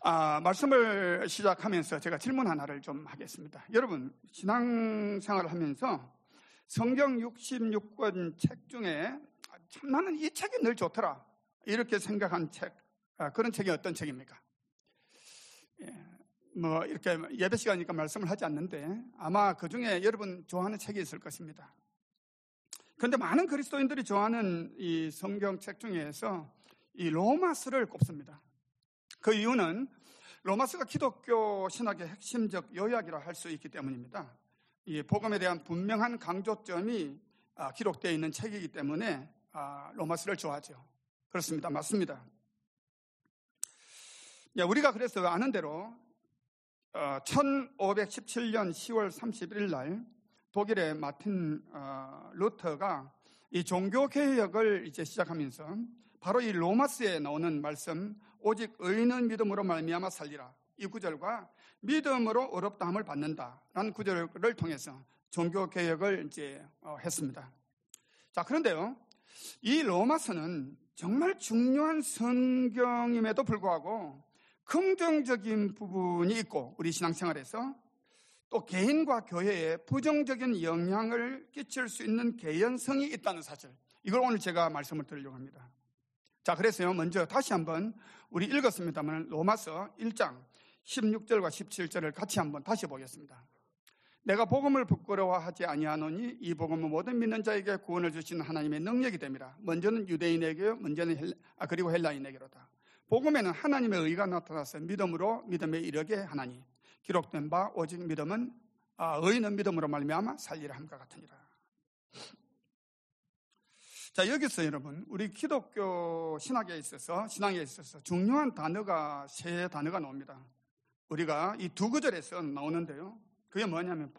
말씀을 시작하면서 제가 질문 하나를 좀 하겠습니다. 여러분, 신앙생활을 하면서 성경 66권 책 중에 참 나는 이 책이 늘 좋더라 이렇게 생각한 책, 그런 책이 어떤 책입니까? 뭐 이렇게 예배 시간이니까 말씀을 하지 않는데 아마 그 중에 여러분 좋아하는 책이 있을 것입니다. 그런데 많은 그리스도인들이 좋아하는 이 성경책 중에서 이 로마서를 꼽습니다. 그 이유는 로마서가 기독교 신학의 핵심적 요약이라 할 수 있기 때문입니다. 이 복음에 대한 분명한 강조점이 기록되어 있는 책이기 때문에 로마서를 좋아하죠. 그렇습니다. 맞습니다. 우리가 그래서 아는 대로 1517년 10월 31일 날 독일의 마틴 루터가 이 종교개혁을 이제 시작하면서 바로 이 로마서에 나오는 말씀, 오직 의인은 믿음으로 말미암아 살리라, 이 구절과 믿음으로 어렵다함을 받는다라는 구절을 통해서 종교개혁을 이제 했습니다. 자, 그런데요, 이 로마서는 정말 중요한 성경임에도 불구하고 긍정적인 부분이 있고 우리 신앙생활에서 또 개인과 교회에 부정적인 영향을 끼칠 수 있는 개연성이 있다는 사실, 이걸 오늘 제가 말씀을 드리려고 합니다. 자, 그래서요, 먼저 다시 한번 우리 읽었습니다만 로마서 1장 16절과 17절을 같이 한번 다시 보겠습니다. 내가 복음을 부끄러워하지 아니하노니 이 복음은 모든 믿는 자에게 구원을 주시는 하나님의 능력이 됨이라. 먼저는 유대인에게, 먼저는 그리고 헬라인에게로다. 복음에는 하나님의 의가 나타나서 믿음으로 믿음에 이르게 하나니 기록된 바 오직 믿음은 의인은 믿음으로 말미암아 살리라 함과 같으니라. 자, 여기서 여러분, 우리 기독교 신앙에 있어서 중요한 단어가 세 단어가 나옵니다. 우리가 이 두 구절에서 나오는데요, 그게 뭐냐면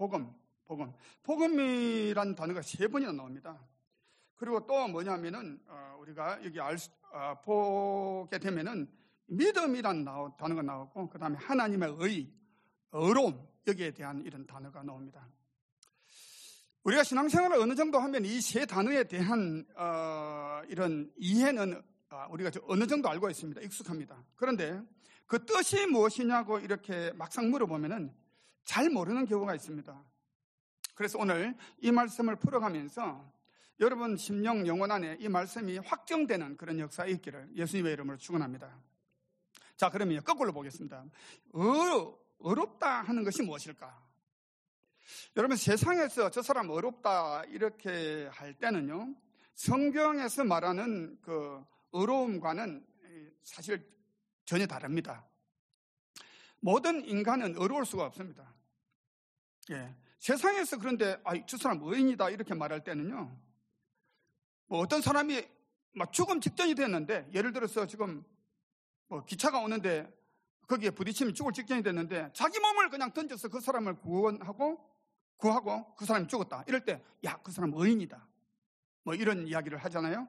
복음이란 단어가 세 번이나 나옵니다. 그리고 또 뭐냐면은 우리가 여기 보게 되면은 믿음이란 단어가 나오고, 그 다음에 하나님의 의로움, 여기에 대한 이런 단어가 나옵니다. 우리가 신앙생활을 어느 정도 하면 이 세 단어에 대한 이런 이해는 우리가 어느 정도 알고 있습니다. 익숙합니다. 그런데 그 뜻이 무엇이냐고 이렇게 막상 물어보면은 잘 모르는 경우가 있습니다. 그래서 오늘 이 말씀을 풀어가면서 여러분 심령 영혼 안에 이 말씀이 확정되는 그런 역사가 있기를 예수님의 이름으로 축원합니다. 자, 그러면 거꾸로 보겠습니다. 어렵다 하는 것이 무엇일까? 여러분, 세상에서 저 사람 어렵다 이렇게 할 때는요, 성경에서 말하는 그 어려움과는 사실 전혀 다릅니다. 모든 인간은 어려울 수가 없습니다. 세상에서 그런데 저 사람 의인이다 이렇게 말할 때는요, 뭐 어떤 사람이 막 죽음 직전이 됐는데, 예를 들어서 지금 뭐 기차가 오는데 거기에 부딪히면 죽을 직전이 됐는데 자기 몸을 그냥 던져서 그 사람을 구하고 그 사람이 죽었다 이럴 때, 야, 그 사람 의인이다, 뭐 이런 이야기를 하잖아요.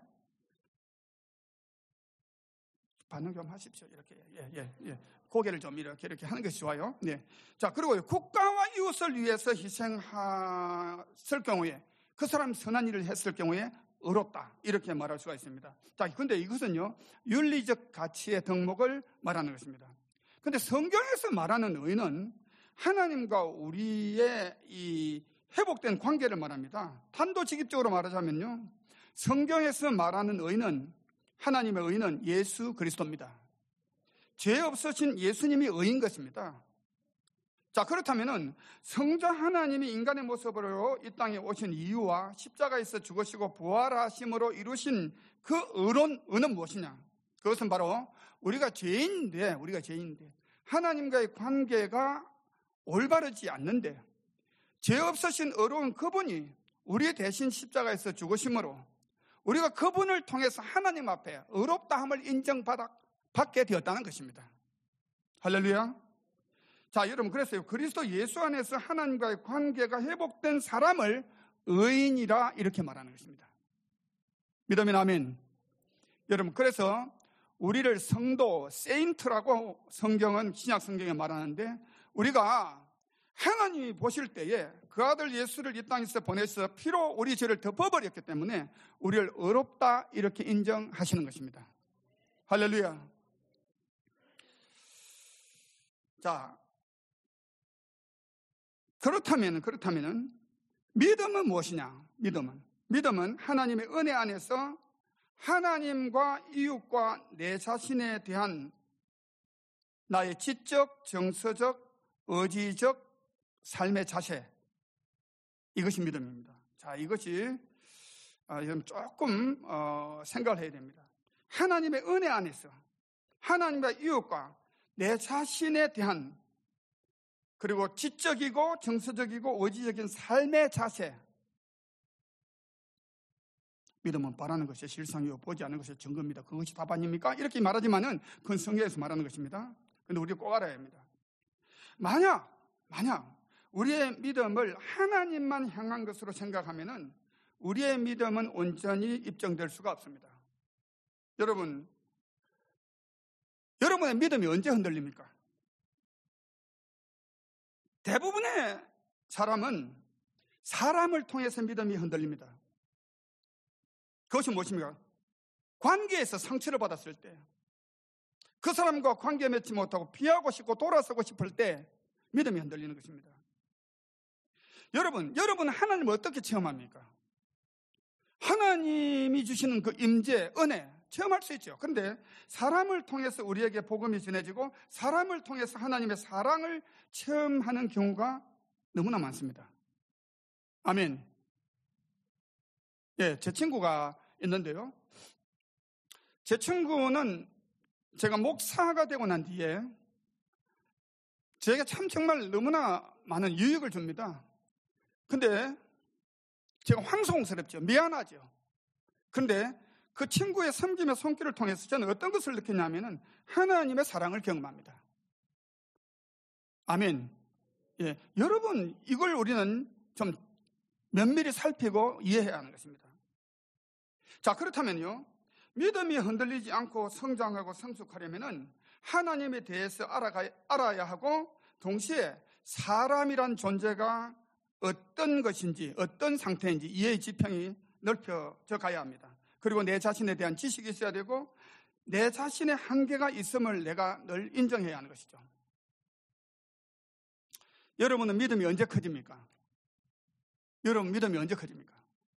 반응 좀 하십시오. 이렇게 고개를 좀 이렇게 하는 것이 좋아요. 네. 자, 그리고 국가와 이웃을 위해서 희생했을 경우에, 그 사람 선한 일을 했을 경우에 의롭다 이렇게 말할 수가 있습니다. 자, 근데 이것은요, 윤리적 가치의 덕목을 말하는 것입니다. 근데 성경에서 말하는 의는 하나님과 우리의 이 회복된 관계를 말합니다. 단도직입적으로 말하자면요, 성경에서 말하는 의는, 하나님의 의는 예수 그리스도입니다. 죄 없으신 예수님이 의인 것입니다. 자, 그렇다면은 성자 하나님이 인간의 모습으로 이 땅에 오신 이유와 십자가에서 죽으시고 부활하심으로 이루신 그 의는 무엇이냐? 그것은 바로 우리가 죄인인데 하나님과의 관계가 올바르지 않는데 죄 없으신 의로운 그분이 우리 대신 십자가에서 죽으심으로 우리가 그분을 통해서 하나님 앞에 의롭다함을 인정받게 되었다는 것입니다. 할렐루야. 자, 여러분, 그래서 그리스도 예수 안에서 하나님과의 관계가 회복된 사람을 의인이라 이렇게 말하는 것입니다. 믿으면 아멘. 여러분, 그래서 우리를 성도, 세인트라고 성경은, 신약 성경에 말하는데, 우리가 하나님이 보실 때에 그 아들 예수를 이 땅에서 보내서 피로 우리 죄를 덮어버렸기 때문에 우리를 의롭다 이렇게 인정하시는 것입니다. 할렐루야. 자, 그렇다면은 믿음은 무엇이냐? 믿음은 하나님의 은혜 안에서 하나님과 이웃과 내 자신에 대한 나의 지적, 정서적, 의지적 삶의 자세, 이것이 믿음입니다. 자, 이것이 조금 생각을 해야 됩니다. 하나님의 은혜 안에서 하나님과 이웃과 내 자신에 대한, 그리고 지적이고 정서적이고 의지적인 삶의 자세, 믿음은 바라는 것이 실상이요 보지 않는 것이 증거입니다. 그것이 답 아닙니까? 이렇게 말하지만은 그건 성경에서 말하는 것입니다. 그런데 우리가 꼭 알아야 합니다. 만약 우리의 믿음을 하나님만 향한 것으로 생각하면은 우리의 믿음은 온전히 입증될 수가 없습니다. 여러분의 믿음이 언제 흔들립니까? 대부분의 사람은 사람을 통해서 믿음이 흔들립니다. 그것이 무엇입니까? 관계에서 상처를 받았을 때, 그 사람과 관계 맺지 못하고 피하고 싶고 돌아서고 싶을 때 믿음이 흔들리는 것입니다. 여러분 하나님을 어떻게 체험합니까? 하나님이 주시는 그 임재, 은혜 체험할 수 있죠. 그런데 사람을 통해서 우리에게 복음이 전해지고 사람을 통해서 하나님의 사랑을 체험하는 경우가 너무나 많습니다. 아멘. 예, 제 친구가 있는데요. 제 친구는 제가 목사가 되고 난 뒤에 제게 참 정말 너무나 많은 유익을 줍니다. 근데 제가 황송스럽죠. 미안하죠. 그런데 그 친구의 섬김의 손길을 통해서 저는 어떤 것을 느꼈냐면은 하나님의 사랑을 경험합니다. 아멘. 예, 여러분, 이걸 우리는 좀 면밀히 살피고 이해해야 하는 것입니다. 자, 그렇다면요, 믿음이 흔들리지 않고 성장하고 성숙하려면은 하나님에 대해서 알아야 하고, 동시에 사람이란 존재가 어떤 것인지, 어떤 상태인지 이해의 지평이 넓혀져 가야 합니다. 그리고 내 자신에 대한 지식이 있어야 되고, 내 자신의 한계가 있음을 내가 늘 인정해야 하는 것이죠. 여러분은 믿음이 언제 커집니까? 여러분 믿음이 언제 커집니까?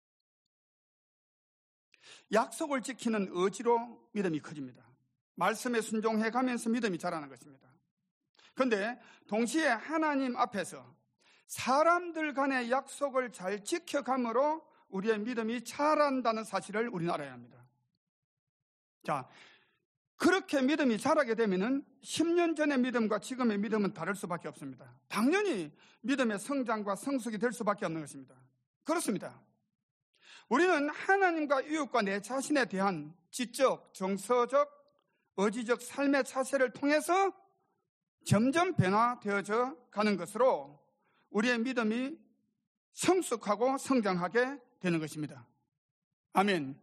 약속을 지키는 의지로 믿음이 커집니다. 말씀에 순종해 가면서 믿음이 자라는 것입니다. 그런데 동시에 하나님 앞에서 사람들 간의 약속을 잘 지켜감으로 우리의 믿음이 자란다는 사실을 우리는 알아야 합니다. 자, 그렇게 믿음이 자라게 되면은 10년 전의 믿음과 지금의 믿음은 다를 수밖에 없습니다. 당연히 믿음의 성장과 성숙이 될 수밖에 없는 것입니다. 그렇습니다. 우리는 하나님과 이웃과 내 자신에 대한 지적, 정서적, 의지적 삶의 자세를 통해서 점점 변화되어져 가는 것으로 우리의 믿음이 성숙하고 성장하게 되는 것입니다. 아멘.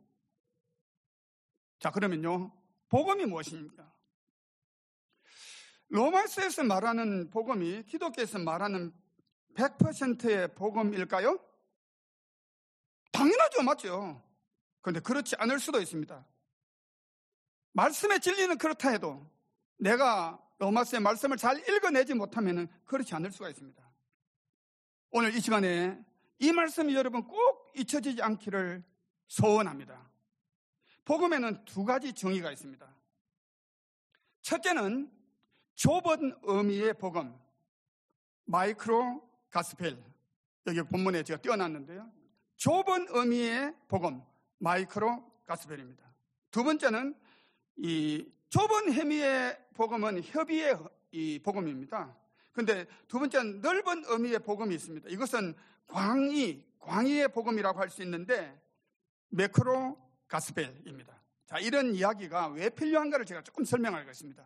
자, 그러면요, 복음이 무엇입니까? 로마서에서 말하는 복음이 기독교에서 말하는 100%의 복음일까요? 당연하죠, 맞죠? 그런데 그렇지 않을 수도 있습니다. 말씀의 진리는 그렇다 해도 내가 로마서의 말씀을 잘 읽어내지 못하면 그렇지 않을 수가 있습니다. 오늘 이 시간에 이 말씀이 여러분 꼭 잊혀지지 않기를 소원합니다. 복음에는 두 가지 정의가 있습니다. 첫째는 좁은 의미의 복음, 마이크로 가스펠. 여기 본문에 제가 띄워놨는데요. 좁은 의미의 복음, 마이크로 가스펠입니다. 두 번째는 이 좁은 의미의 복음은 협의의 이 복음입니다. 그런데 두 번째는 넓은 의미의 복음이 있습니다. 이것은 광의의 복음이라고 할 수 있는데 매크로 가스펠입니다. 자, 이런 이야기가 왜 필요한가를 제가 조금 설명하겠습니다.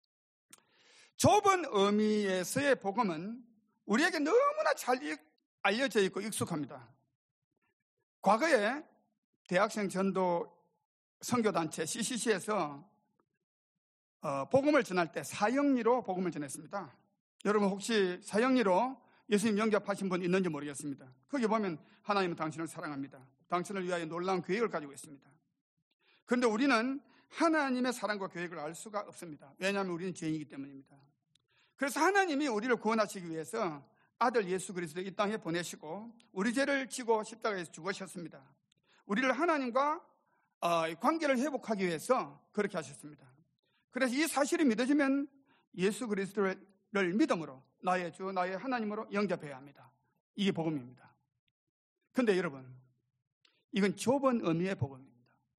좁은 의미에서의 복음은 우리에게 너무나 잘 알려져 있고 익숙합니다. 과거에 대학생 전도 선교단체 CCC에서 복음을 전할 때 사형리로 복음을 전했습니다. 여러분 혹시 사형리로 예수님 영접하신 분 있는지 모르겠습니다. 거기 보면 하나님은 당신을 사랑합니다. 당신을 위하여 놀라운 계획을 가지고 있습니다. 그런데 우리는 하나님의 사랑과 계획을 알 수가 없습니다. 왜냐하면 우리는 죄인이기 때문입니다. 그래서 하나님이 우리를 구원하시기 위해서 아들 예수 그리스도를 이 땅에 보내시고 우리 죄를 지고 십자가에서 죽으셨습니다. 우리를 하나님과 관계를 회복하기 위해서 그렇게 하셨습니다. 그래서 이 사실이 믿어지면 예수 그리스도를 믿음으로 나의 주, 나의 하나님으로 영접해야 합니다. 이게 복음입니다. 그런데 여러분, 이건 좁은 의미의 복음입니다.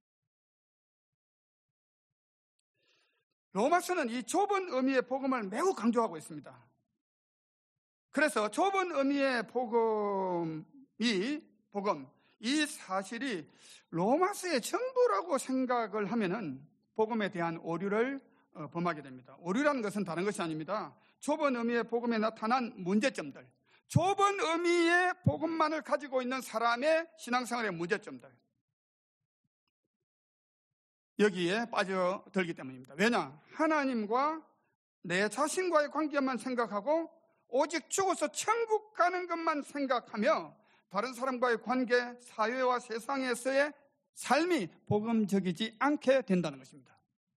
로마서는 이 좁은 의미의 복음을 매우 강조하고 있습니다. 그래서 좁은 의미의 복음, 이 사실이 로마서의 전부라고 생각을 하면은 복음에 대한 오류를 범하게 됩니다. 오류라는 것은 다른 것이 아닙니다. 좁은 의미의 복음에 나타난 문제점들, 좁은 의미의 복음만을 가지고 있는 사람의 신앙생활의 문제점들, 여기에 빠져들기 때문입니다. 왜냐? 하나님과 내 자신과의 관계만 생각하고 오직 죽어서 천국 가는 것만 생각하며 다른 사람과의 관계, 사회와 세상에서의 삶이 복음적이지 않게 된다는 것입니다.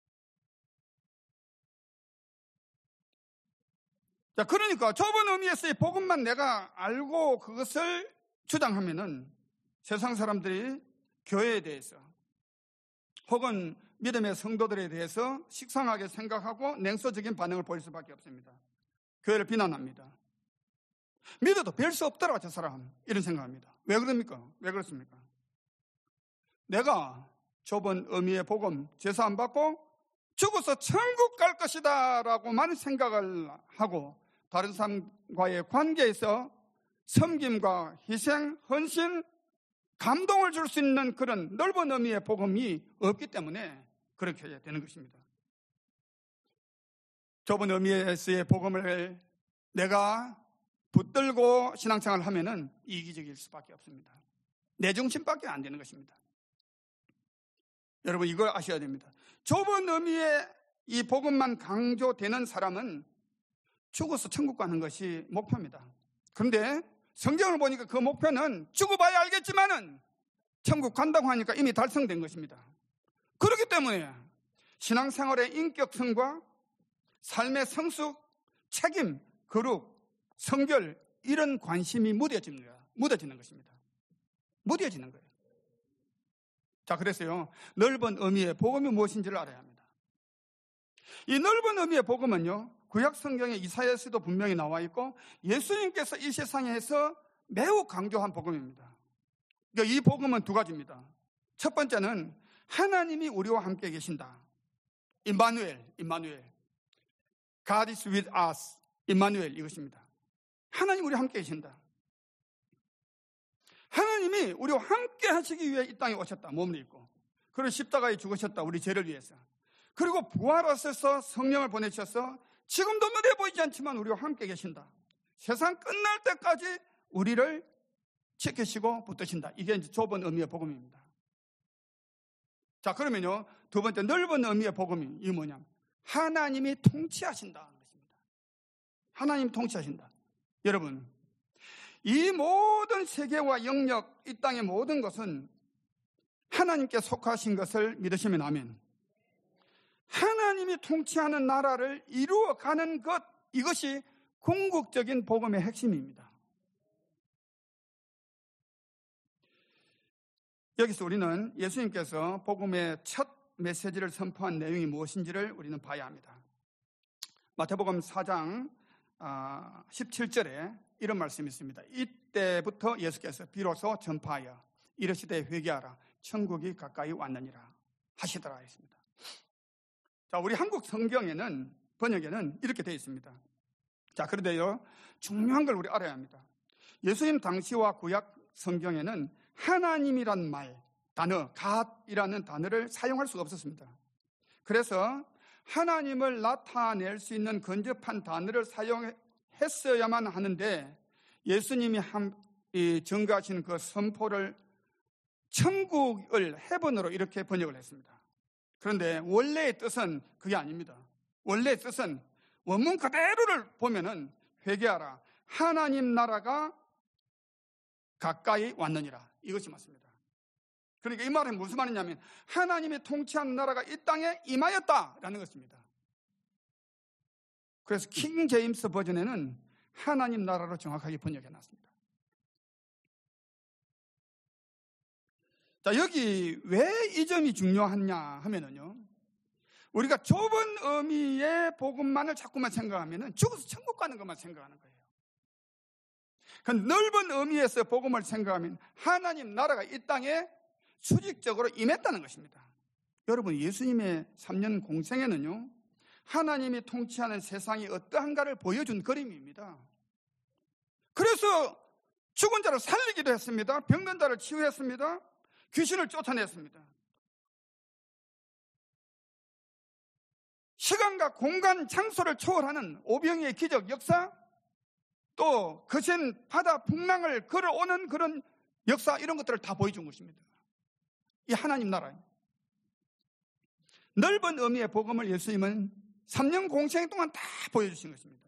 자, 그러니까 좁은 의미에서의 복음만 내가 알고 그것을 주장하면은 세상 사람들이 교회에 대해서 혹은 믿음의 성도들에 대해서 식상하게 생각하고 냉소적인 반응을 보일 수밖에 없습니다. 교회를 비난합니다. 믿어도 별 수 없더라 저 사람, 이런 생각합니다. 왜 그럽니까? 왜 그렇습니까? 내가 좁은 의미의 복음, 제사 안 받고 죽어서 천국 갈 것이다 라고만 생각을 하고 다른 사람과의 관계에서 섬김과 희생, 헌신, 감동을 줄 수 있는 그런 넓은 의미의 복음이 없기 때문에 그렇게 되는 것입니다. 좁은 의미에서의 복음을 내가 붙들고 신앙생활을 하면은 이기적일 수밖에 없습니다. 내 중심밖에 안 되는 것입니다. 여러분, 이걸 아셔야 됩니다. 좁은 의미의 이 복음만 강조되는 사람은 죽어서 천국 가는 것이 목표입니다. 그런데 성경을 보니까 그 목표는 죽어봐야 알겠지만은 천국 간다고 하니까 이미 달성된 것입니다. 그렇기 때문에 신앙생활의 인격성과 삶의 성숙, 책임, 거룩, 성결, 이런 관심이 무뎌지는 것입니다. 무뎌지는 거예요. 자, 그래서요, 넓은 의미의 복음이 무엇인지를 알아야 합니다. 이 넓은 의미의 복음은요, 구약 성경에 이사야서도 분명히 나와 있고 예수님께서 이 세상에서 매우 강조한 복음입니다. 그러니까 이 복음은 두 가지입니다. 첫 번째는 하나님이 우리와 함께 계신다. 임마누엘. God is with us. 임마누엘, 이것입니다. 하나님 우리와 함께 계신다. 하나님이 우리와 함께 하시기 위해 이 땅에 오셨다. 몸을 입고. 그리고 십자가에 죽으셨다. 우리 죄를 위해서. 그리고 부활하셔서 성령을 보내셔서 지금도 눈에 보이지 않지만 우리와 함께 계신다. 세상 끝날 때까지 우리를 지키시고 붙드신다. 이게 이제 좁은 의미의 복음입니다. 자, 그러면요, 두 번째 넓은 의미의 복음이 이게 뭐냐면 하나님이 통치하신다는 것입니다. 하나님 통치하신다. 여러분, 이 모든 세계와 영역, 이 땅의 모든 것은 하나님께 속하신 것을 믿으시면 아멘. 하나님이 통치하는 나라를 이루어가는 것, 이것이 궁극적인 복음의 핵심입니다. 여기서 우리는 예수님께서 복음의 첫 메시지를 선포한 내용이 무엇인지를 우리는 봐야 합니다. 마태복음 4장 17절에 이런 말씀이 있습니다. 이때부터 예수께서 비로소 전파하여 이르시되 회개하라 천국이 가까이 왔느니라 하시더라 했습니다. 자, 우리 한국 성경에는, 번역에는 이렇게 되어 있습니다. 자, 그런데요, 중요한 걸 우리 알아야 합니다. 예수님 당시와 구약 성경에는 하나님이란 말, 단어, God이라는 단어를 사용할 수가 없었습니다. 그래서 하나님을 나타낼 수 있는 근접한 단어를 사용했어야만 하는데 예수님이 증거하신 그 선포를 천국을 헤븐으로 이렇게 번역을 했습니다. 그런데 원래의 뜻은 그게 아닙니다. 원래의 뜻은 원문 그대로를 보면은 회개하라 하나님 나라가 가까이 왔느니라, 이것이 맞습니다. 그러니까 이 말은 무슨 말이냐면 하나님이 통치하는 나라가 이 땅에 임하였다라는 것입니다. 그래서 킹 제임스 버전에는 하나님 나라로 정확하게 번역해놨습니다. 자, 여기 왜 이 점이 중요하냐 하면은요, 우리가 좁은 의미의 복음만을 자꾸만 생각하면은 죽어서 천국 가는 것만 생각하는 거예요. 그 넓은 의미에서 복음을 생각하면 하나님 나라가 이 땅에 수직적으로 임했다는 것입니다. 여러분, 예수님의 3년 공생애는요, 하나님이 통치하는 세상이 어떠한가를 보여준 그림입니다. 그래서 죽은 자를 살리기도 했습니다. 병든 자를 치유했습니다. 귀신을 쫓아냈습니다. 시간과 공간, 장소를 초월하는 오병이의 기적 역사, 또 거센 바다 풍랑을 걸어오는 그런 역사, 이런 것들을 다 보여준 것입니다. 이 하나님 나라입니다. 넓은 의미의 복음을 예수님은 3년 공생 동안 다 보여주신 것입니다.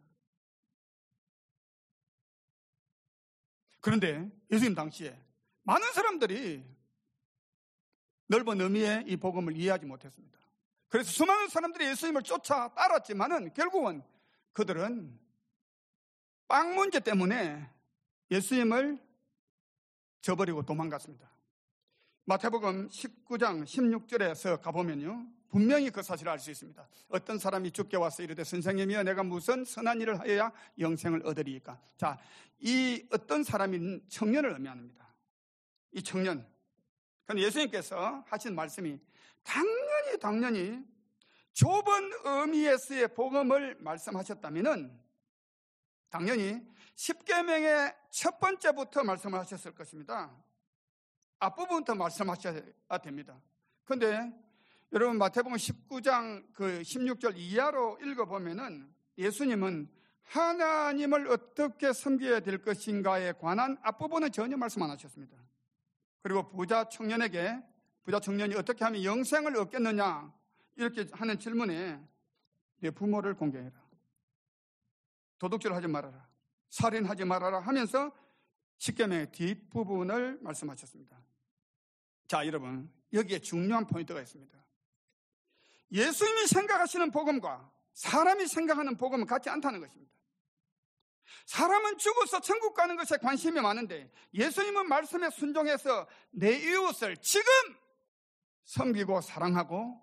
그런데 예수님 당시에 많은 사람들이 넓은 의미의 이 복음을 이해하지 못했습니다. 그래서 수많은 사람들이 예수님을 쫓아 따랐지만은 결국은 그들은 빵 문제 때문에 예수님을 저버리고 도망갔습니다. 마태복음 19장 16절에서 가보면요, 분명히 그 사실을 알 수 있습니다. 어떤 사람이 주께 와서 이르되 선생님이여 내가 무슨 선한 일을 하여야 영생을 얻으리이까. 자, 이 어떤 사람인 청년을 의미합니다. 이 청년. 그런데 예수님께서 하신 말씀이 당연히 좁은 의미에서의 복음을 말씀하셨다면은 당연히 10계명의 첫 번째부터 말씀을 하셨을 것입니다. 앞부분부터 말씀하셔야 됩니다. 그런데 여러분, 마태복음 19장 16절 이하로 읽어보면은 예수님은 하나님을 어떻게 섬겨야 될 것인가에 관한 앞부분은 전혀 말씀 안 하셨습니다. 그리고 부자 청년이 어떻게 하면 영생을 얻겠느냐 이렇게 하는 질문에 내 부모를 공경해라, 도둑질 하지 말아라, 살인하지 말아라 하면서 10계명의 뒷부분을 말씀하셨습니다. 자, 여러분, 여기에 중요한 포인트가 있습니다. 예수님이 생각하시는 복음과 사람이 생각하는 복음은 같지 않다는 것입니다. 사람은 죽어서 천국 가는 것에 관심이 많은데 예수님은 말씀에 순종해서 내 이웃을 지금 섬기고 사랑하고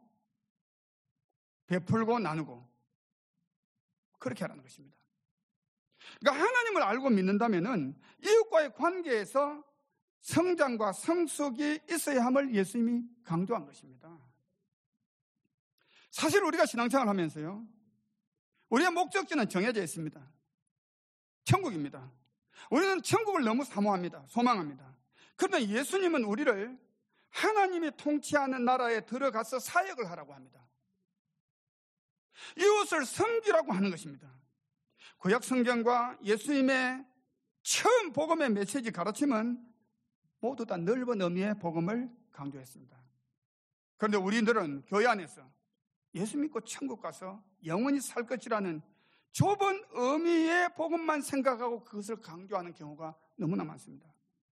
베풀고 나누고 그렇게 하라는 것입니다. 그러니까 하나님을 알고 믿는다면은 이웃과의 관계에서 성장과 성숙이 있어야 함을 예수님이 강조한 것입니다. 사실 우리가 신앙생활을 하면서요, 우리의 목적지는 정해져 있습니다. 천국입니다. 우리는 천국을 너무 사모합니다. 소망합니다. 그런데 예수님은 우리를 하나님이 통치하는 나라에 들어가서 사역을 하라고 합니다. 이웃을 섬기라고 하는 것입니다. 구약 성경과 예수님의 처음 복음의 메시지 가르침은 모두 다 넓은 의미의 복음을 강조했습니다. 그런데 우리들은 교회 안에서 예수 믿고 천국 가서 영원히 살 것이라는 좁은 의미의 복음만 생각하고 그것을 강조하는 경우가 너무나 많습니다.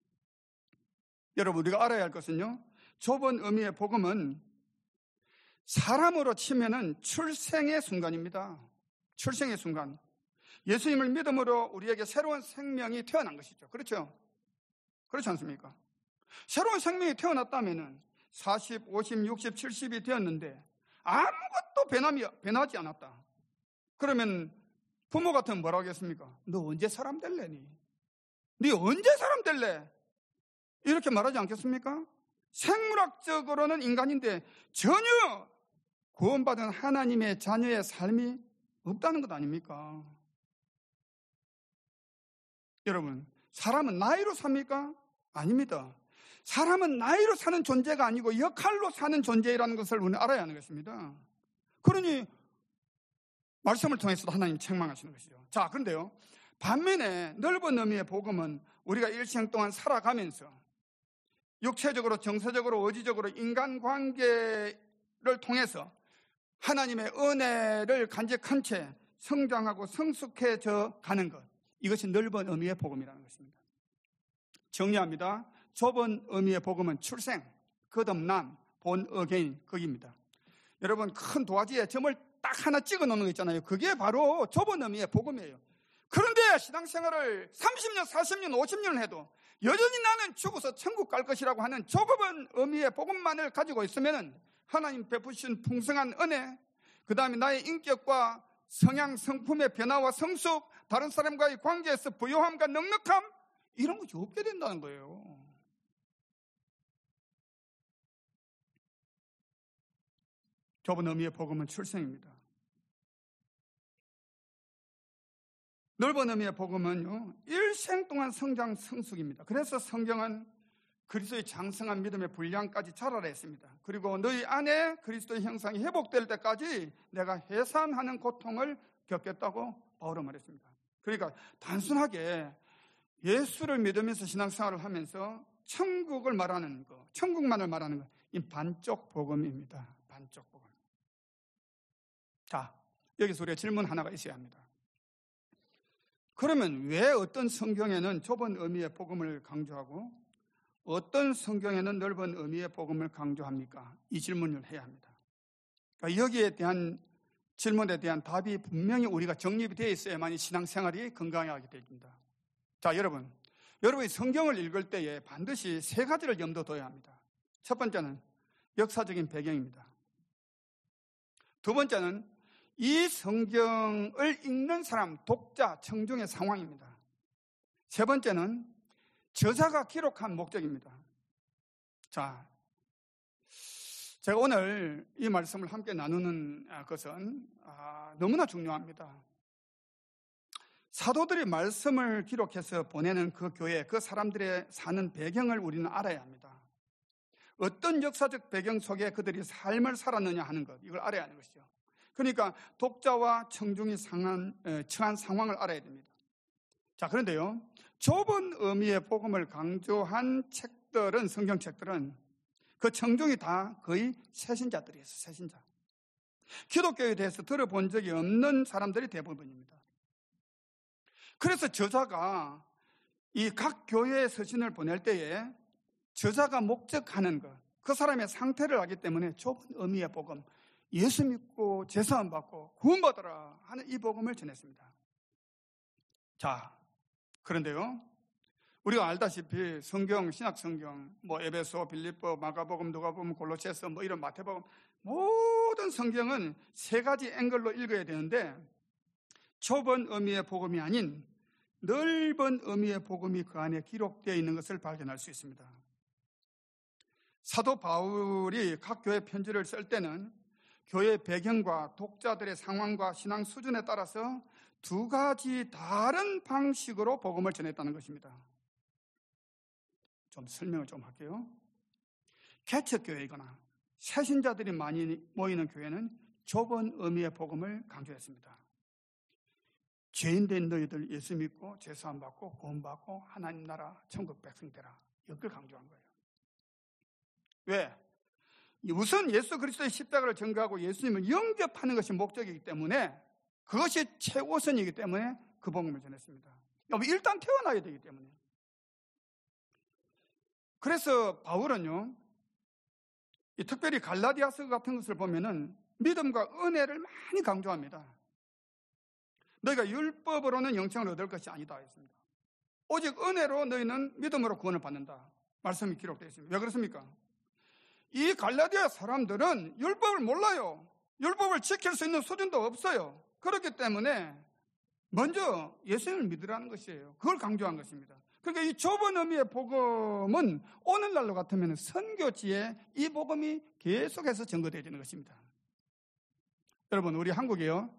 여러분, 우리가 알아야 할 것은요, 좁은 의미의 복음은 사람으로 치면은 출생의 순간입니다. 출생의 순간. 예수님을 믿음으로 우리에게 새로운 생명이 태어난 것이죠. 그렇죠? 그렇지 않습니까? 새로운 생명이 태어났다면은 40, 50, 60, 70이 되었는데 아무것도 변하지 않았다. 그러면 부모 같으면 뭐라고 하겠습니까? 너 언제 사람 될래니? 네 언제 사람 될래? 이렇게 말하지 않겠습니까? 생물학적으로는 인간인데 전혀 구원받은 하나님의 자녀의 삶이 없다는 것 아닙니까? 여러분, 사람은 나이로 삽니까? 아닙니다. 사람은 나이로 사는 존재가 아니고 역할로 사는 존재라는 것을 우리는 알아야 하는 것입니다. 그러니 말씀을 통해서도 하나님 책망하시는 것이죠. 자, 그런데요, 반면에 넓은 의미의 복음은 우리가 일생 동안 살아가면서 육체적으로, 정서적으로, 의지적으로 인간관계를 통해서 하나님의 은혜를 간직한 채 성장하고 성숙해져 가는 것, 이것이 넓은 의미의 복음이라는 것입니다. 정리합니다. 좁은 의미의 복음은 출생, 거듭남, 본 어게인, 거기입니다. 여러분, 큰 도화지에 점을 딱 하나 찍어 놓는 거 있잖아요. 그게 바로 좁은 의미의 복음이에요. 그런데 신앙생활을 30년, 40년, 50년을 해도 여전히 나는 죽어서 천국 갈 것이라고 하는 좁은 의미의 복음만을 가지고 있으면 하나님 베푸신 풍성한 은혜, 그 다음에 나의 인격과 성향, 성품의 변화와 성숙, 다른 사람과의 관계에서 부요함과 넉넉함, 이런 것이 없게 된다는 거예요. 좁은 의미의 복음은 출생입니다. 넓은 의미의 복음은요, 일생 동안 성장, 성숙입니다. 그래서 성경은 그리스도의 장성한 믿음의 분량까지 자라라 했습니다. 그리고 너희 안에 그리스도의 형상이 회복될 때까지 내가 해산하는 고통을 겪겠다고 바울은 말했습니다. 그러니까 단순하게 예수를 믿으면서 신앙생활을 하면서 천국을 말하는 거, 천국만을 말하는 거, 이 반쪽 복음입니다. 반쪽 복음. 자, 여기서 우리가 질문 하나가 있어야 합니다. 그러면 왜 어떤 성경에는 좁은 의미의 복음을 강조하고 어떤 성경에는 넓은 의미의 복음을 강조합니까? 이 질문을 해야 합니다. 그러니까 여기에 대한 질문에 대한 답이 분명히 우리가 정립이 되어 있어야만 신앙생활이 건강하게 됩니다. 자, 여러분이 성경을 읽을 때에 반드시 세 가지를 염두에 둬야 합니다. 첫 번째는 역사적인 배경입니다. 두 번째는 이 성경을 읽는 사람, 독자, 청중의 상황입니다. 세 번째는 저자가 기록한 목적입니다. 자, 제가 오늘 이 말씀을 함께 나누는 것은 너무나 중요합니다. 사도들이 말씀을 기록해서 보내는 그 교회, 그 사람들의 사는 배경을 우리는 알아야 합니다. 어떤 역사적 배경 속에 그들이 삶을 살았느냐 하는 것, 이걸 알아야 하는 것이죠. 그러니까 독자와 청중이 처한 상황을 알아야 됩니다. 자, 그런데요, 좁은 의미의 복음을 강조한 책들은, 성경책들은 그 청중이 다 거의 새신자들이었어요. 새신자. 기독교에 대해서 들어본 적이 없는 사람들이 대부분입니다. 그래서 저자가 이 각 교회의 서신을 보낼 때에 저자가 목적하는 것, 그 사람의 상태를 알기 때문에 좁은 의미의 복음, 예수 믿고 제사함 받고 구원받아라 하는 이 복음을 전했습니다. 자, 그런데요, 우리가 알다시피 성경, 신약 성경, 에베소, 빌립보, 마가복음, 누가복음, 골로새서, 이런 마태복음, 모든 성경은 세 가지 앵글로 읽어야 되는데 좁은 의미의 복음이 아닌 넓은 의미의 복음이 그 안에 기록되어 있는 것을 발견할 수 있습니다. 사도 바울이 각 교회 편지를 쓸 때는 교회 배경과 독자들의 상황과 신앙 수준에 따라서 두 가지 다른 방식으로 복음을 전했다는 것입니다. 좀 설명을 좀 할게요. 개척교회이거나 새신자들이 많이 모이는 교회는 좁은 의미의 복음을 강조했습니다. 죄인된 너희들 예수 믿고 제사함 받고 구원받고 하나님 나라 천국 백성 되라, 이걸 강조한 거예요. 왜? 우선 예수 그리스도의 십자가를 전가하고 예수님을 영접하는 것이 목적이기 때문에, 그것이 최우선이기 때문에 그 복음을 전했습니다. 일단 태어나야 되기 때문에. 그래서 바울은요, 특별히 갈라디아서 같은 것을 보면은 믿음과 은혜를 많이 강조합니다. 너희가 율법으로는 영생을 얻을 것이 아니다 했습니다. 오직 은혜로 너희는 믿음으로 구원을 받는다, 말씀이 기록되어 있습니다. 왜 그렇습니까? 이 갈라디아 사람들은 율법을 몰라요. 율법을 지킬 수 있는 수준도 없어요. 그렇기 때문에 먼저 예수님을 믿으라는 것이에요. 그걸 강조한 것입니다. 그러니까 이 좁은 의미의 복음은 오늘날로 같으면 선교지에 이 복음이 계속해서 전거되어지는 것입니다. 여러분, 우리 한국이요,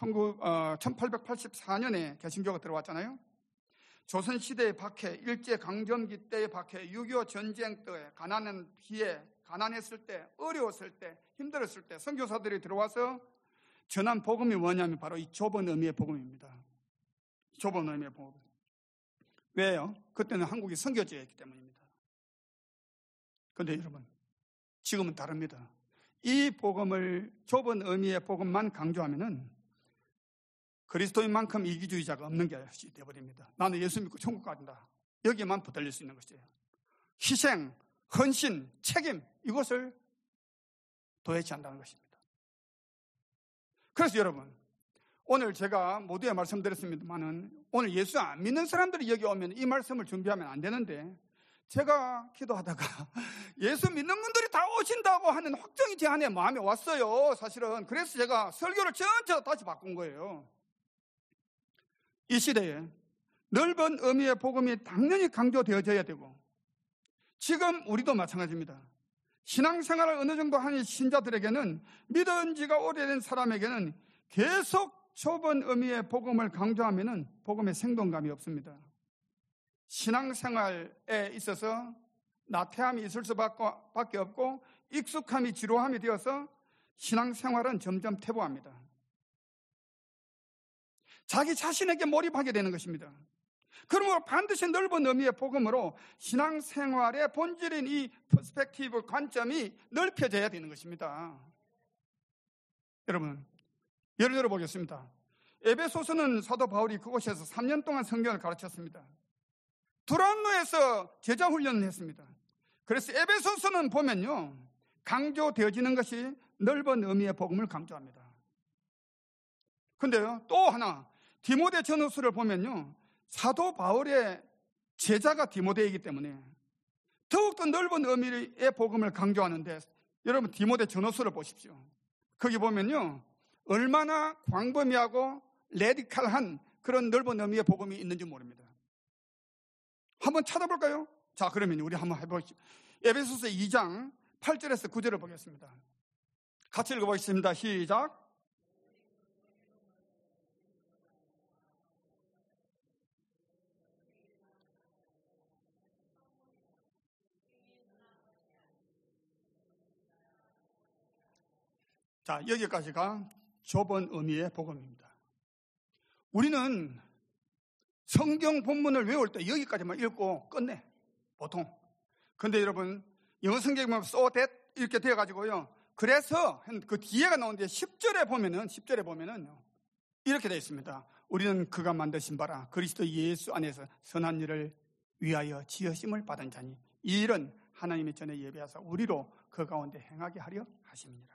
1884년에 개신교가 들어왔잖아요. 조선시대의 박해, 일제강점기 때의 박해, 6.25 전쟁 때 가난했을 때, 어려웠을 때, 힘들었을 때 선교사들이 들어와서 전한 복음이 뭐냐면 바로 이 좁은 의미의 복음입니다. 좁은 의미의 복음. 왜요? 그때는 한국이 선교지였기 때문입니다. 그런데 여러분, 지금은 다릅니다. 이 복음을, 좁은 의미의 복음만 강조하면은 그리스도인만큼 이기주의자가 없는 것이 되어버립니다. 나는 예수 믿고 천국 간다, 여기에만 붙들릴 수 있는 것이에요. 희생, 헌신, 책임, 이것을 도외치 한다는 것입니다. 그래서 여러분, 오늘 제가 모두에 말씀드렸습니다만은 오늘 예수 안 믿는 사람들이 여기 오면 이 말씀을 준비하면 안 되는데, 제가 기도하다가 예수 믿는 분들이 다 오신다고 하는 확정이 제 안에 마음에 왔어요, 사실은. 그래서 제가 설교를 전체 다시 바꾼 거예요. 이 시대에 넓은 의미의 복음이 당연히 강조되어져야 되고, 지금 우리도 마찬가지입니다. 신앙생활을 어느 정도 하는 신자들에게는, 믿은 지가 오래된 사람에게는 계속 좁은 의미의 복음을 강조하면은 복음의 생동감이 없습니다. 신앙생활에 있어서 나태함이 있을 수밖에 없고 익숙함이 지루함이 되어서 신앙생활은 점점 퇴보합니다. 자기 자신에게 몰입하게 되는 것입니다. 그러므로 반드시 넓은 의미의 복음으로 신앙생활의 본질인 이 퍼스펙티브, 관점이 넓혀져야 되는 것입니다. 여러분, 예를 들어 보겠습니다. 에베소서는 사도 바울이 그곳에서 3년 동안 성경을 가르쳤습니다. 두란노에서 제자 훈련을 했습니다. 그래서 에베소서는 보면요, 강조되어지는 것이 넓은 의미의 복음을 강조합니다. 근데요, 또 하나 디모데 전후서를 보면요, 사도 바울의 제자가 디모데이기 때문에 더욱더 넓은 의미의 복음을 강조하는데, 여러분 디모데 전후서를 보십시오. 거기 보면요, 얼마나 광범위하고 레디칼한 그런 넓은 의미의 복음이 있는지 모릅니다. 한번 찾아볼까요? 자, 그러면 우리 한번 해보시죠. 에베소서 2장 8절에서 9절을 보겠습니다. 같이 읽어보겠습니다. 시작. 자, 여기까지가 좁은 의미의 복음입니다. 우리는 성경 본문을 외울 때 여기까지만 읽고 끝내, 보통. 근데 여러분, 영어 성경에 보면 so that 이렇게 되어가지고요, 그래서 그 뒤에가 나오는데 10절에 보면은 이렇게 되어 있습니다. 우리는 그가 만드신 바라 그리스도 예수 안에서 선한 일을 위하여 지으심을 받은 자니 이 일은 하나님이 전에 예비하사 우리로 그 가운데 행하게 하려 하심이니라.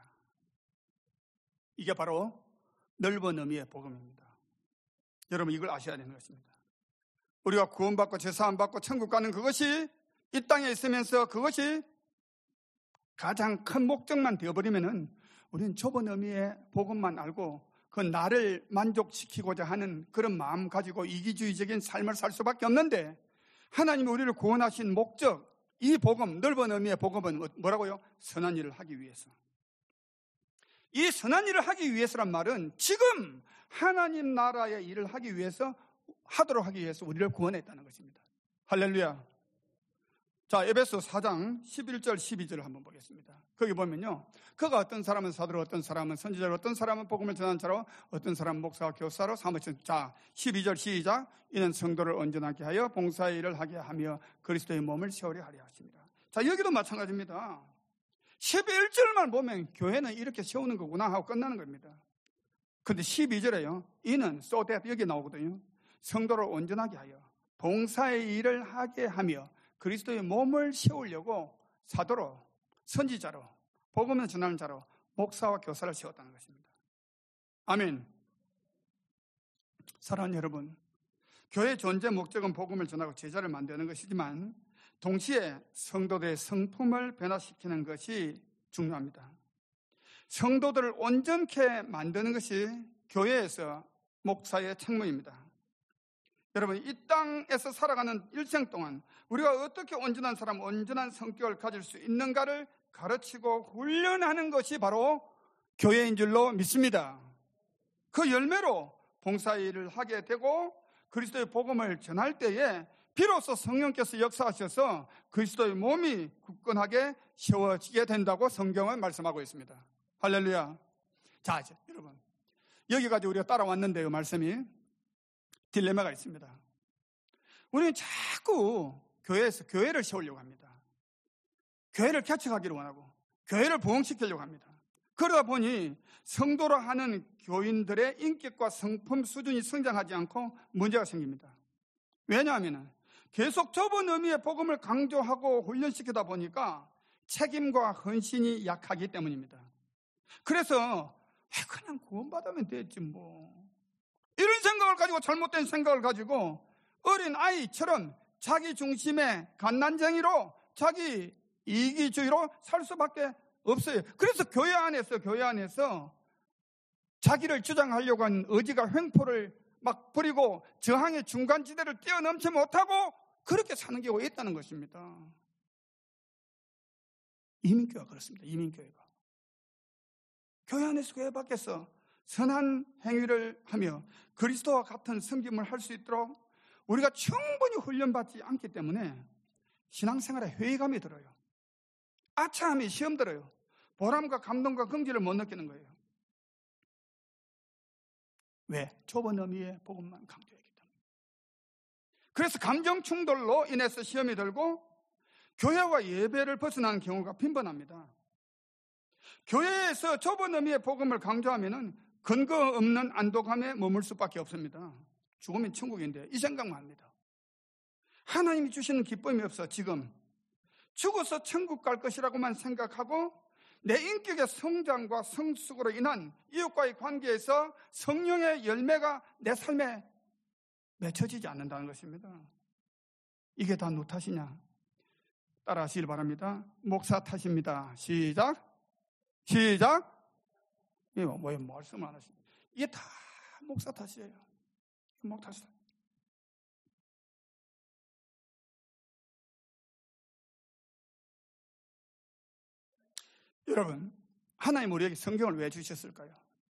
이게 바로 넓은 의미의 복음입니다. 여러분, 이걸 아셔야 되는 것입니다. 우리가 구원받고 제사함받고 천국 가는 그것이 이 땅에 있으면서 그것이 가장 큰 목적만 되어버리면은 우리는 좁은 의미의 복음만 알고 그 나를 만족시키고자 하는 그런 마음 가지고 이기주의적인 삶을 살 수밖에 없는데, 하나님이 우리를 구원하신 목적, 이 복음, 넓은 의미의 복음은 뭐라고요? 선한 일을 하기 위해서. 이 선한 일을 하기 위해서란 말은 지금 하나님 나라의 일을 하기 위해서, 하도록 하기 위해서 우리를 구원했다는 것입니다. 할렐루야. 자, 에베소 4장 11절 12절을 한번 보겠습니다. 거기 보면요, 그가 어떤 사람은 사도로, 어떤 사람은 선지자로, 어떤 사람은 복음을 전하는 자로, 어떤 사람은 목사와 교사로 삼으신. 자, 12절 시작. 이는 성도를 온전하게 하여 봉사의 일을 하게 하며 그리스도의 몸을 세우려 하려 하십니다. 자, 여기도 마찬가지입니다. 11절만 보면 교회는 이렇게 세우는 거구나 하고 끝나는 겁니다. 근데 12절에요, 이는 so that 여기 나오거든요. 성도를 온전하게 하여 봉사의 일을 하게 하며 그리스도의 몸을 세우려고 사도로, 선지자로, 복음을 전하는 자로 목사와 교사를 세웠다는 것입니다. 아멘. 사랑하는 여러분, 교회의 존재 목적은 복음을 전하고 제자를 만드는 것이지만 동시에 성도들의 성품을 변화시키는 것이 중요합니다. 성도들을 온전케 만드는 것이 교회에서 목사의 책무입니다. 여러분, 이 땅에서 살아가는 일생 동안 우리가 어떻게 온전한 사람, 온전한 성격을 가질 수 있는가를 가르치고 훈련하는 것이 바로 교회인 줄로 믿습니다. 그 열매로 봉사일을 하게 되고 그리스도의 복음을 전할 때에 비로소 성령께서 역사하셔서 그리스도의 몸이 굳건하게 세워지게 된다고 성경은 말씀하고 있습니다. 할렐루야. 자, 이제 여러분, 여기까지 우리가 따라왔는데요, 말씀이 딜레마가 있습니다. 우리는 자꾸 교회에서 교회를 세우려고 합니다. 교회를 개척하기를 원하고 교회를 부흥시키려고 합니다. 그러다 보니 성도로 하는 교인들의 인격과 성품 수준이 성장하지 않고 문제가 생깁니다. 왜냐하면 계속 좁은 의미의 복음을 강조하고 훈련시키다 보니까 책임과 헌신이 약하기 때문입니다. 그래서 그냥 구원받으면 됐지 뭐. 이런 생각을 가지고, 잘못된 생각을 가지고 어린 아이처럼 자기 중심의 갓난쟁이로, 자기 이기주의로 살 수밖에 없어요. 그래서 교회 안에서 자기를 주장하려고 하는 의지가 횡포를 막 부리고 저항의 중간지대를 뛰어넘지 못하고 그렇게 사는 경우가 있다는 것입니다. 이민교회가 그렇습니다. 이민교회가. 교회 안에서 교회 밖에서 선한 행위를 하며 그리스도와 같은 섬김을 할 수 있도록 우리가 충분히 훈련받지 않기 때문에 신앙생활에 회의감이 들어요. 아차함이 시험 들어요. 보람과 감동과 긍지를 못 느끼는 거예요. 왜? 좁은 의미의 복음만 강조하기 때문에. 그래서 감정 충돌로 인해서 시험이 들고 교회와 예배를 벗어나는 경우가 빈번합니다. 교회에서 좁은 의미의 복음을 강조하면은 근거 없는 안도감에 머물 수밖에 없습니다. 죽으면 천국인데 이 생각만 합니다. 하나님이 주시는 기쁨이 없어 지금 죽어서 천국 갈 것이라고만 생각하고 내 인격의 성장과 성숙으로 인한 이웃과의 관계에서 성령의 열매가 내 삶에 맺혀지지 않는다는 것입니다. 이게 다 누구 탓이냐? 따라 하시길 바랍니다. 목사 탓입니다. 시작. 이거 뭐 말씀 안 하시네. 이게 다 목사 탓이에요. 목사 탓. 여러분, 하나님 우리에게 성경을 왜 주셨을까요?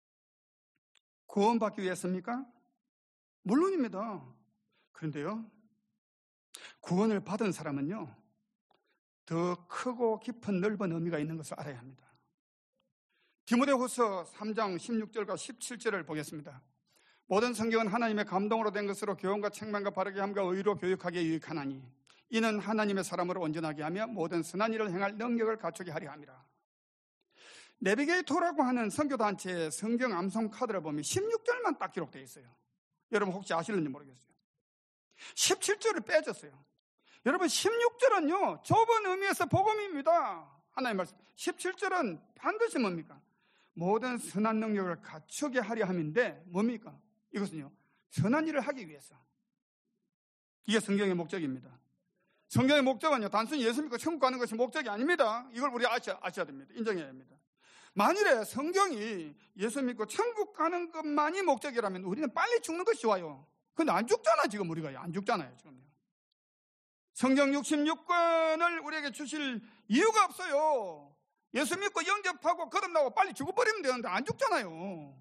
구원받기 위해서입니까? 물론입니다. 그런데요, 구원을 받은 사람은요, 더 크고 깊은 넓은 의미가 있는 것을 알아야 합니다. 디모데후서 3장 16절과 17절을 보겠습니다. 모든 성경은 하나님의 감동으로 된 것으로 교훈과 책망과 바르게 함과 의로 교육하기에 유익하나니 이는 하나님의 사람으로 온전하게 하며 모든 선한 일을 행할 능력을 갖추게 하려 함이라. 내비게이터라고 하는 선교단체의 성경 암송 카드를 보면 16절만 딱 기록되어 있어요. 여러분 혹시 아실는지 모르겠어요. 17절을 빼줬어요. 여러분 16절은요 좁은 의미에서 복음입니다. 하나님 말씀. 17절은 반드시 뭡니까? 모든 선한 능력을 갖추게 하려 함인데 뭡니까? 이것은요 선한 일을 하기 위해서. 이게 성경의 목적입니다. 성경의 목적은요 단순히 예수 믿고 천국 가는 것이 목적이 아닙니다. 이걸 우리 아셔야 됩니다. 인정해야 합니다. 만일에 성경이 예수 믿고 천국 가는 것만이 목적이라면 우리는 빨리 죽는 것이 좋아요. 근데 안 죽잖아 지금 우리가. 안 죽잖아요 지금요. 성경 66권을 우리에게 주실 이유가 없어요. 예수 믿고 영접하고 거듭나고 빨리 죽어버리면 되는데 안 죽잖아요.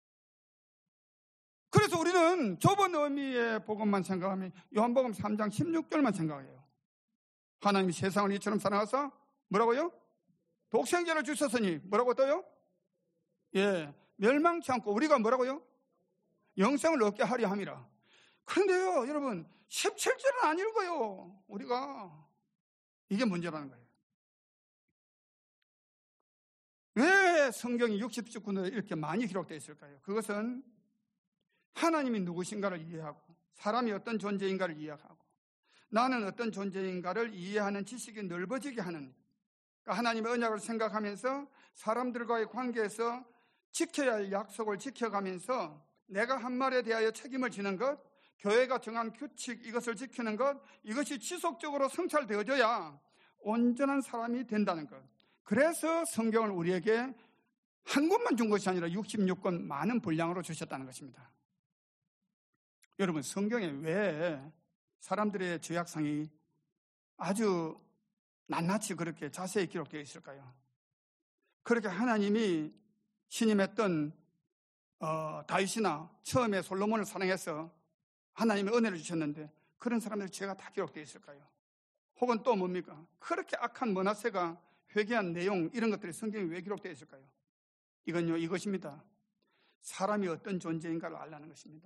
그래서 우리는 좁은 의미의 복음만 생각하면 요한복음 3장 16절만 생각해요. 하나님이 세상을 이처럼 사랑하사 뭐라고요? 독생자를 주셨으니 뭐라고 떠요? 예, 멸망치 않고 우리가 뭐라고요? 영생을 얻게 하려 함이라. 그런데요 여러분 17절은 안 읽어요. 우리가. 이게 문제라는 거예요. 왜 성경이 60주권으로 이렇게 많이 기록되어 있을까요? 그것은 하나님이 누구신가를 이해하고 사람이 어떤 존재인가를 이해하고 나는 어떤 존재인가를 이해하는 지식이 넓어지게 하는, 그러니까 하나님의 언약을 생각하면서 사람들과의 관계에서 지켜야 할 약속을 지켜가면서 내가 한 말에 대하여 책임을 지는 것, 교회가 정한 규칙 이것을 지키는 것, 이것이 지속적으로 성찰되어져야 온전한 사람이 된다는 것. 그래서 성경을 우리에게 한 권만 준 것이 아니라 66권 많은 분량으로 주셨다는 것입니다. 여러분 성경에 왜 사람들의 죄악상이 아주 낱낱이 그렇게 자세히 기록되어 있을까요? 그렇게 하나님이 신임했던 다윗이나 처음에 솔로몬을 사랑해서 하나님의 은혜를 주셨는데 그런 사람들의 죄가 다 기록되어 있을까요? 혹은 또 뭡니까? 그렇게 악한 므낫세가 회개한 내용 이런 것들이 성경에 왜 기록되어 있을까요? 이건요 이것입니다. 사람이 어떤 존재인가를 알라는 것입니다.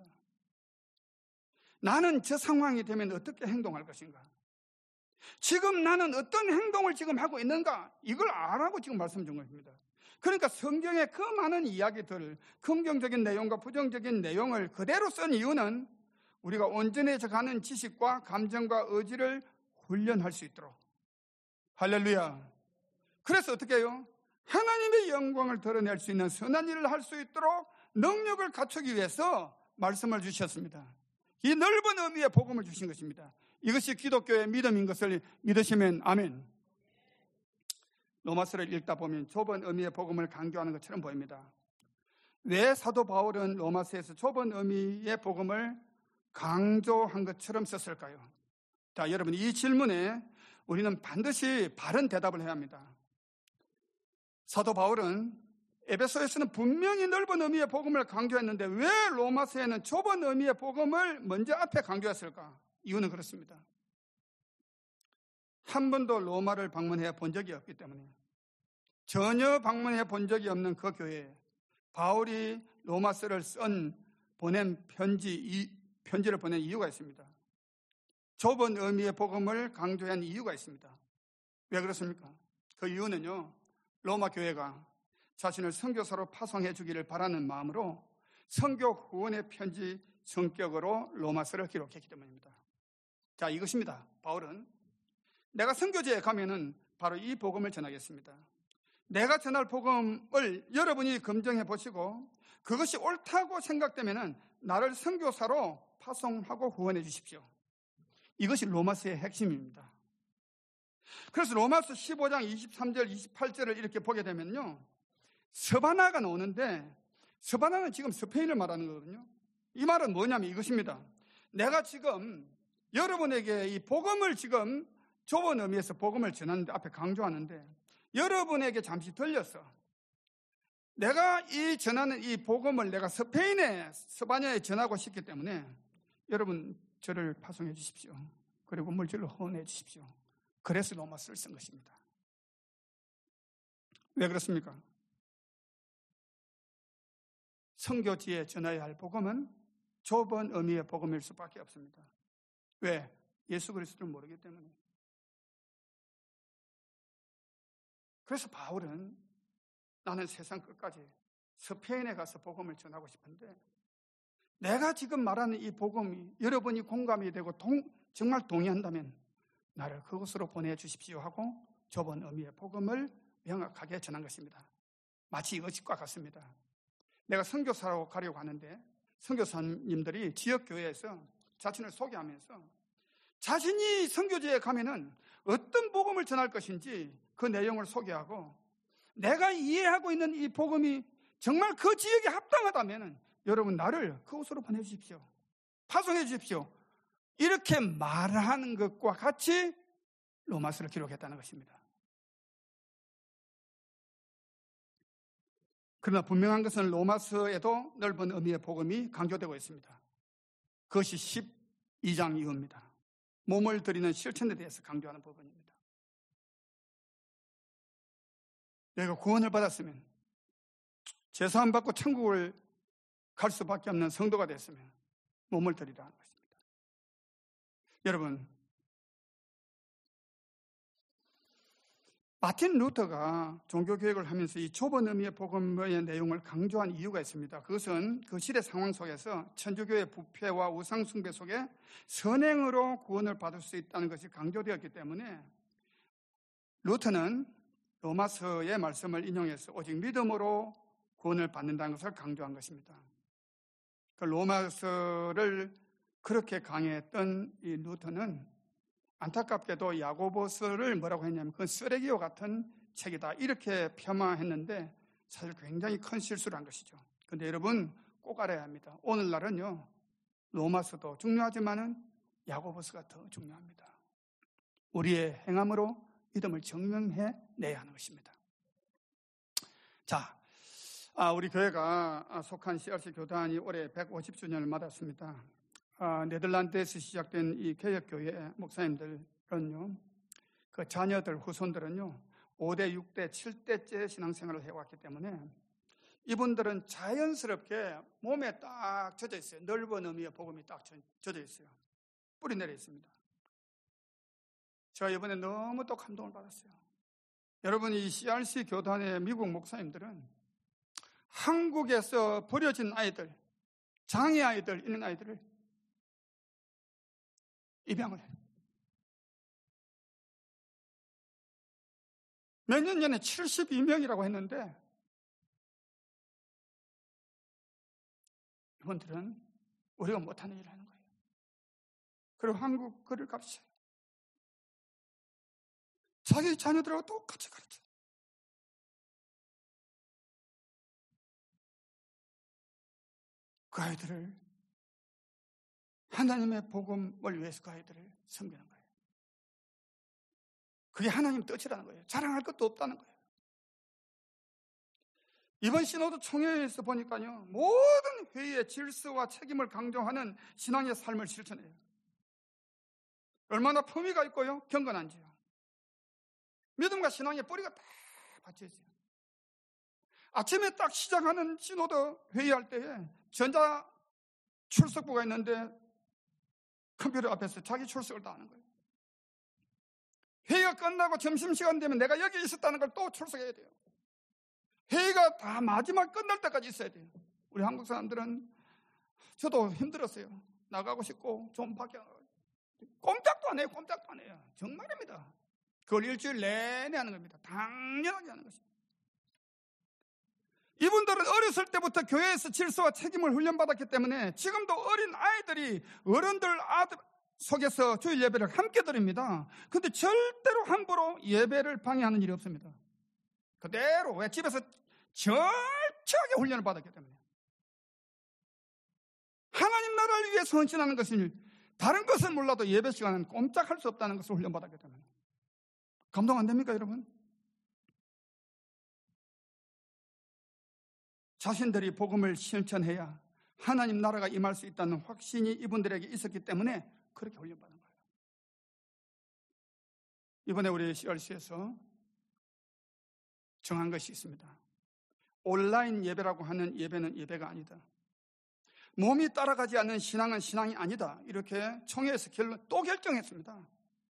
나는 저 상황이 되면 어떻게 행동할 것인가? 지금 나는 어떤 행동을 지금 하고 있는가? 이걸 알라고 지금 말씀 준 것입니다. 그러니까 성경의 그 많은 이야기들, 긍정적인 내용과 부정적인 내용을 그대로 쓴 이유는 우리가 온전해져 가는 지식과 감정과 의지를 훈련할 수 있도록. 할렐루야. 그래서 어떻게 해요? 하나님의 영광을 드러낼 수 있는 선한 일을 할 수 있도록 능력을 갖추기 위해서 말씀을 주셨습니다. 이 넓은 의미의 복음을 주신 것입니다. 이것이 기독교의 믿음인 것을 믿으시면 아멘. 로마서를 읽다 보면 좁은 의미의 복음을 강조하는 것처럼 보입니다. 왜 사도 바울은 로마서에서 좁은 의미의 복음을 강조한 것처럼 썼을까요? 자, 여러분, 이 질문에 우리는 반드시 바른 대답을 해야 합니다. 사도 바울은 에베소에서는 분명히 넓은 의미의 복음을 강조했는데 왜 로마서에는 좁은 의미의 복음을 먼저 앞에 강조했을까? 이유는 그렇습니다. 한 번도 로마를 방문해 본 적이 없기 때문에, 전혀 방문해 본 적이 없는 그 교회에 바울이 로마서를 보낸 편지를 보낸 이유가 있습니다. 좁은 의미의 복음을 강조한 이유가 있습니다. 왜 그렇습니까? 그 이유는요, 로마 교회가 자신을 선교사로 파송해 주기를 바라는 마음으로 선교 후원의 편지 성격으로 로마서를 기록했기 때문입니다. 자, 이것입니다. 바울은 내가 선교지에 가면은 바로 이 복음을 전하겠습니다. 내가 전할 복음을 여러분이 검증해 보시고 그것이 옳다고 생각되면은 나를 선교사로 파송하고 후원해 주십시오. 이것이 로마서의 핵심입니다. 그래서 로마서 15장 23절 28절을 이렇게 보게 되면요, 서바나가 나오는데 서바나는 지금 스페인을 말하는 거거든요. 이 말은 뭐냐면 이것입니다. 내가 지금 여러분에게 이 복음을 지금 좁은 의미에서 복음을 전하는데 앞에 강조하는데 여러분에게 잠시 들려서 내가 이 전하는 이 복음을 내가 스페인에 스바냐에 전하고 싶기 때문에 여러분 저를 파송해 주십시오. 그리고 물질로 후원해 주십시오. 그래서 로마서를 쓴 것입니다. 왜 그렇습니까? 선교지에 전해야 할 복음은 좁은 의미의 복음일 수밖에 없습니다. 왜? 예수 그리스도를 모르기 때문에. 그래서 바울은 나는 세상 끝까지 스페인에 가서 복음을 전하고 싶은데 내가 지금 말하는 이 복음이 여러분이 공감이 되고 정말 동의한다면 나를 그곳으로 보내주십시오 하고 좁은 의미의 복음을 명확하게 전한 것입니다. 마치 이것과 같습니다. 내가 선교사로 가려고 하는데 선교사님들이 지역교회에서 자신을 소개하면서 자신이 선교지에 가면은 어떤 복음을 전할 것인지 그 내용을 소개하고 내가 이해하고 있는 이 복음이 정말 그 지역에 합당하다면 여러분 나를 그곳으로 보내주십시오. 파송해 주십시오. 이렇게 말하는 것과 같이 로마서를 기록했다는 것입니다. 그러나 분명한 것은 로마서에도 넓은 의미의 복음이 강조되고 있습니다. 그것이 12장 이후입니다. 몸을 드리는 실천에 대해서 강조하는 부분입니다. 내가 구원을 받았으면 제사함 받고 천국을 갈 수밖에 없는 성도가 됐으면 몸을 드리라 하는 것입니다. 여러분, 마틴 루터가 종교개혁을 하면서 이 좁은 의미의 복음의 내용을 강조한 이유가 있습니다. 그것은 그 시대 상황 속에서 천주교의 부패와 우상숭배 속에 선행으로 구원을 받을 수 있다는 것이 강조되었기 때문에 루터는 로마서의 말씀을 인용해서 오직 믿음으로 구원을 받는다는 것을 강조한 것입니다. 그 로마서를 그렇게 강해했던 이 루터는 안타깝게도 야고보서를 뭐라고 했냐면 그건 쓰레기와 같은 책이다 이렇게 폄하했는데 사실 굉장히 큰 실수를 한 것이죠. 그런데 여러분 꼭 알아야 합니다. 오늘날은요 로마서도 중요하지만은 야고보서가 더 중요합니다. 우리의 행함으로 믿음을 증명해내야 하는 것입니다. 자, 우리 교회가 속한 CRC 교단이 올해 150주년을 맞았습니다. 네덜란드에서 시작된 이 개혁교회 목사님들은요, 그 자녀들, 후손들은요, 5대, 6대, 7대째 신앙생활을 해왔기 때문에 이분들은 자연스럽게 몸에 딱 젖어 있어요. 넓은 의미의 복음이 딱 젖어 있어요. 뿌리 내려 있습니다. 제가 이번에 너무 또 감동을 받았어요. 여러분, 이 CRC 교단의 미국 목사님들은 한국에서 버려진 아이들, 장애 아이들, 이런 아이들을 입양을 해요. 몇 년 전에 72명이라고 했는데 이분들은 우리가 못하는 일을 하는 거예요. 그리고 한국 글을 가르쳐요. 자기 자녀들하고 똑같이 가르쳐요. 그 아이들을 하나님의 복음을 위해서 그 아이들을 섬기는 거예요. 그게 하나님 뜻이라는 거예요. 자랑할 것도 없다는 거예요. 이번 시노드 총회에서 보니까요, 모든 회의의 질서와 책임을 강조하는 신앙의 삶을 실천해요. 얼마나 품위가 있고요, 경건한지요. 믿음과 신앙의 뿌리가 다 받쳐 있어요. 아침에 딱 시작하는 시노드 회의할 때에 전자 출석부가 있는데 컴퓨터 앞에서 자기 출석을 다 하는 거예요. 회의가 끝나고 점심시간 되면 내가 여기 있었다는 걸 또 출석해야 돼요. 회의가 다 마지막 끝날 때까지 있어야 돼요. 우리 한국 사람들은, 저도 힘들었어요. 나가고 싶고 좀 밖에 꼼짝도 안 해요. 꼼짝도 안 해요. 정말입니다. 그걸 일주일 내내 하는 겁니다. 당연하게 하는 것입니다. 이분들은 어렸을 때부터 교회에서 질서와 책임을 훈련받았기 때문에 지금도 어린 아이들이 어른들 속에서 주일 예배를 함께 드립니다. 그런데 절대로 함부로 예배를 방해하는 일이 없습니다. 그대로, 왜? 집에서 철저하게 훈련을 받았기 때문에. 하나님 나라를 위해서 헌신하는 것을, 다른 것은 몰라도 예배 시간은 꼼짝할 수 없다는 것을 훈련받았기 때문에. 감동 안 됩니까, 여러분? 자신들이 복음을 실천해야 하나님 나라가 임할 수 있다는 확신이 이분들에게 있었기 때문에 그렇게 훈련받은 거예요. 이번에 우리 CRC에서 정한 것이 있습니다. 온라인 예배라고 하는 예배는 예배가 아니다. 몸이 따라가지 않는 신앙은 신앙이 아니다. 이렇게 총회에서 또 결정했습니다.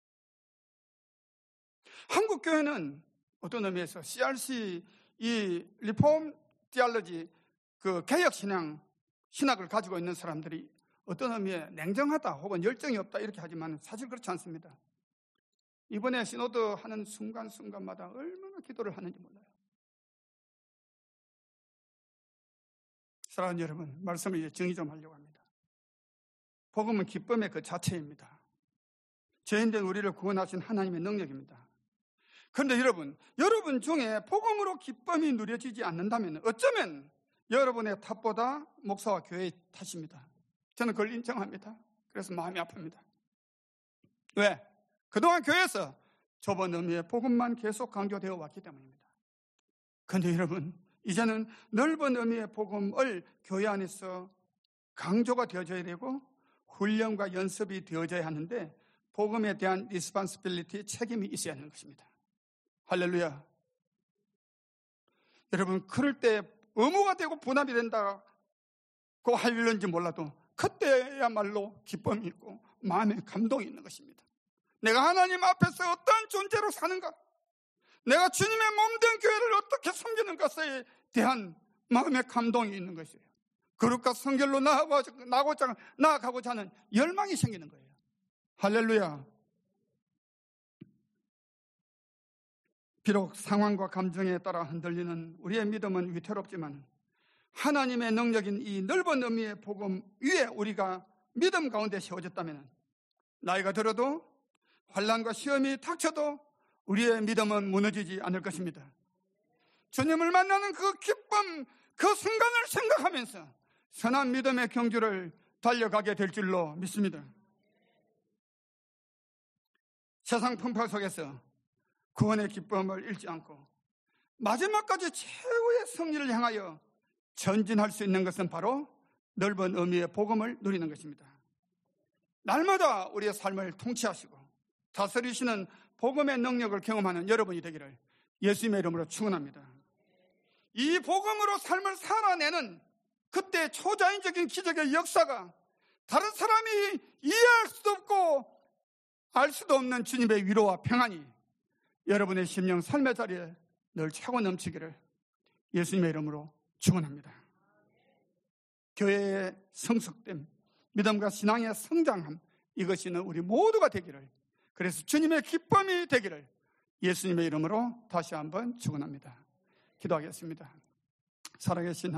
한국 교회는 어떤 의미에서 CRC 이 리폼 디알러지 그 개혁 신학을 가지고 있는 사람들이 어떤 의미에 냉정하다 혹은 열정이 없다 이렇게 하지만 사실 그렇지 않습니다. 이번에 시노드 하는 순간순간마다 얼마나 기도를 하는지 몰라요. 사랑하는 여러분, 말씀을 이제 정의 좀 하려고 합니다. 복음은 기쁨의 그 자체입니다. 죄인된 우리를 구원하신 하나님의 능력입니다. 그런데 여러분 중에 복음으로 기쁨이 누려지지 않는다면 어쩌면 여러분의 탓보다 목사와 교회의 탓입니다. 저는 그걸 인정합니다. 그래서 마음이 아픕니다. 왜? 그동안 교회에서 좁은 의미의 복음만 계속 강조되어 왔기 때문입니다. 그런데 여러분, 이제는 넓은 의미의 복음을 교회 안에서 강조가 되어져야 되고 훈련과 연습이 되어져야 하는데 복음에 대한 리스폰시빌리티, 책임이 있어야 하는 것입니다. 할렐루야. 여러분, 그럴 때 의무가 되고 분합이 된다고 하려는지 몰라도 그때야말로 기쁨이 있고 마음에 감동이 있는 것입니다. 내가 하나님 앞에서 어떤 존재로 사는가, 내가 주님의 몸된 교회를 어떻게 섬기는 것에 대한 마음의 감동이 있는 것이에요. 거룩과 성결로 나아가고자 하는 열망이 생기는 거예요. 할렐루야. 비록 상황과 감정에 따라 흔들리는 우리의 믿음은 위태롭지만 하나님의 능력인 이 넓은 의미의 복음 위에 우리가 믿음 가운데 세워졌다면 나이가 들어도 환난과 시험이 닥쳐도 우리의 믿음은 무너지지 않을 것입니다. 주님을 만나는 그 기쁨, 그 순간을 생각하면서 선한 믿음의 경주를 달려가게 될 줄로 믿습니다. 세상 풍파 속에서 구원의 기쁨을 잃지 않고 마지막까지 최후의 승리를 향하여 전진할 수 있는 것은 바로 넓은 의미의 복음을 누리는 것입니다. 날마다 우리의 삶을 통치하시고 다스리시는 복음의 능력을 경험하는 여러분이 되기를 예수님의 이름으로 축원합니다. 이 복음으로 삶을 살아내는 그때 초자연적인 기적의 역사가 다른 사람이 이해할 수도 없고 알 수도 없는 주님의 위로와 평안이 여러분의 심령 삶의 자리에 늘 차고 넘치기를 예수님의 이름으로 축원합니다. 교회의 성숙됨, 믿음과 신앙의 성장함, 이것이 우리 모두가 되기를, 그래서 주님의 기쁨이 되기를 예수님의 이름으로 다시 한번 축원합니다. 기도하겠습니다. 살아계신